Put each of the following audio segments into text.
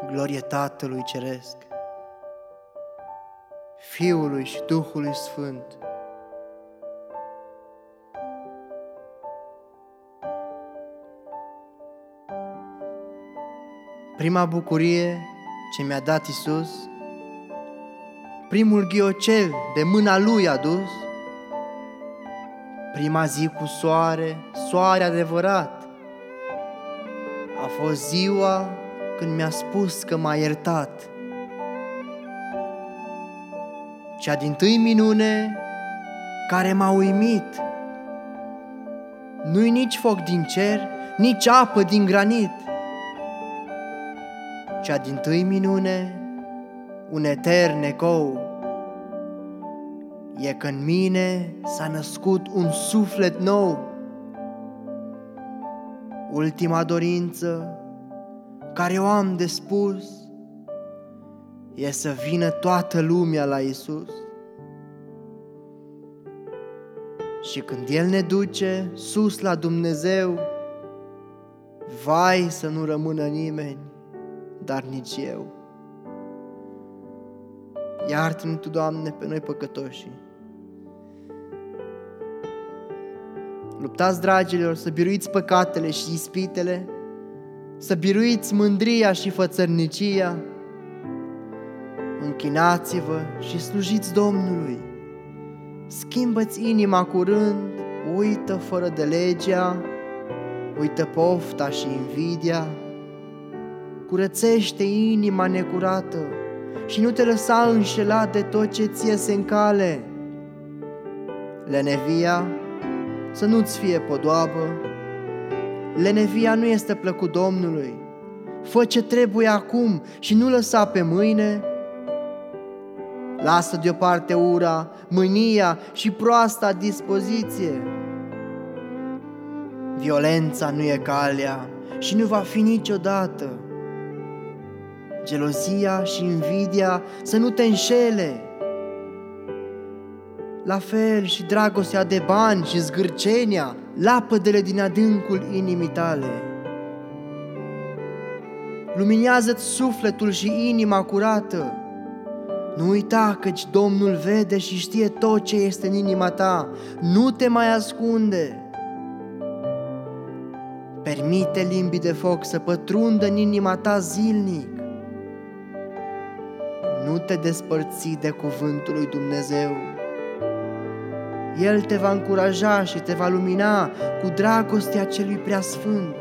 glorie Tatălui Ceresc, Fiului și Duhului Sfânt. Prima bucurie ce mi-a dat Iisus, primul ghiocel de mâna Lui adus, prima zi cu soare adevărat, a fost ziua când mi-a spus că m-a iertat. Cea dintâi minune care m-a uimit, nu-i nici foc din cer, nici apă din granit. Cea dintâi minune, un etern ecou, e că în mine s-a născut un suflet nou. Ultima dorință care o am de spus e să vină toată lumea la Iisus. Și când El ne duce sus la Dumnezeu, vai să nu rămână nimeni, dar nici eu. Iartă-ne Tu, Doamne, pe noi păcătoșii. Luptați, dragilor, să biruiți păcatele și ispitele, să biruiți mândria și fățărnicia. Închinați-vă și slujiți Domnului. Schimbă-ți inima curând, uită fără de legea, uită pofta și invidia. Curățește inima necurată și nu te lăsa înșelat de tot ce ție se încale. Lenevia să nu-ți fie podoabă. Lenevia nu este plăcut Domnului. Fă ce trebuie acum și nu lăsa pe mâine. Lasă deoparte ura, mânia și proasta dispoziție. Violența nu e calea și nu va fi niciodată. Gelozia și invidia să nu te înșele. La fel și dragostea de bani și zgârcenia, lapădele din adâncul inimii tale. Luminează-ți sufletul și inima curată. Nu uita căci Domnul vede și știe tot ce este în inima ta. Nu te mai ascunde. Permite limbii de foc să pătrundă în inima ta zilnic. Nu te despărți de cuvântul lui Dumnezeu. El te va încuraja și te va lumina cu dragostea celui preasfânt.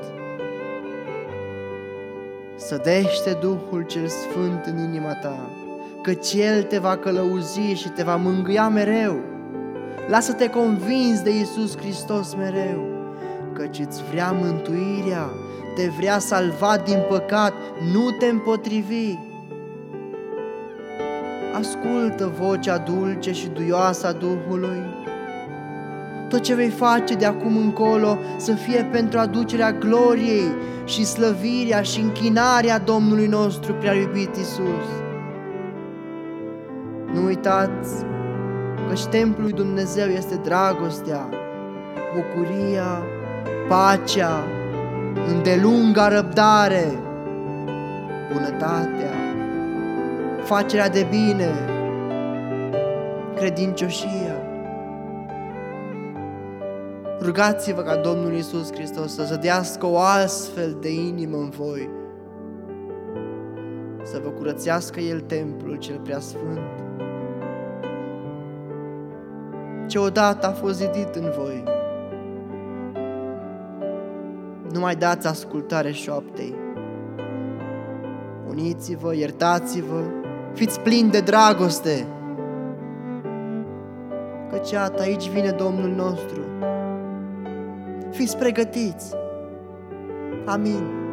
Sădește Duhul cel Sfânt în inima ta, căci El te va călăuzi și te va mângâia mereu. Lasă-te convins de Iisus Hristos mereu, căci îți vrea mântuirea, te vrea salvat din păcat, nu te împotrivi. Ascultă vocea dulce și duioasă a Duhului. Tot ce vei face de acum încolo să fie pentru aducerea gloriei și slăvirea și închinarea Domnului nostru prea iubit Iisus. Nu uitați că templul lui Dumnezeu este dragostea, bucuria, pacea, îndelunga răbdare, bunătatea, facerea de bine, credincioșia. Rugați-vă ca Domnul Iisus Hristos să zădească o astfel de inimă în voi, să vă curățească El templul cel preasfânt, ce odată a fost zidit în voi. Nu mai dați ascultare șoaptei. Uniți-vă, iertați-vă, fiți plini de dragoste, căci iată, aici vine Domnul nostru. Fiți pregătiți. Amin.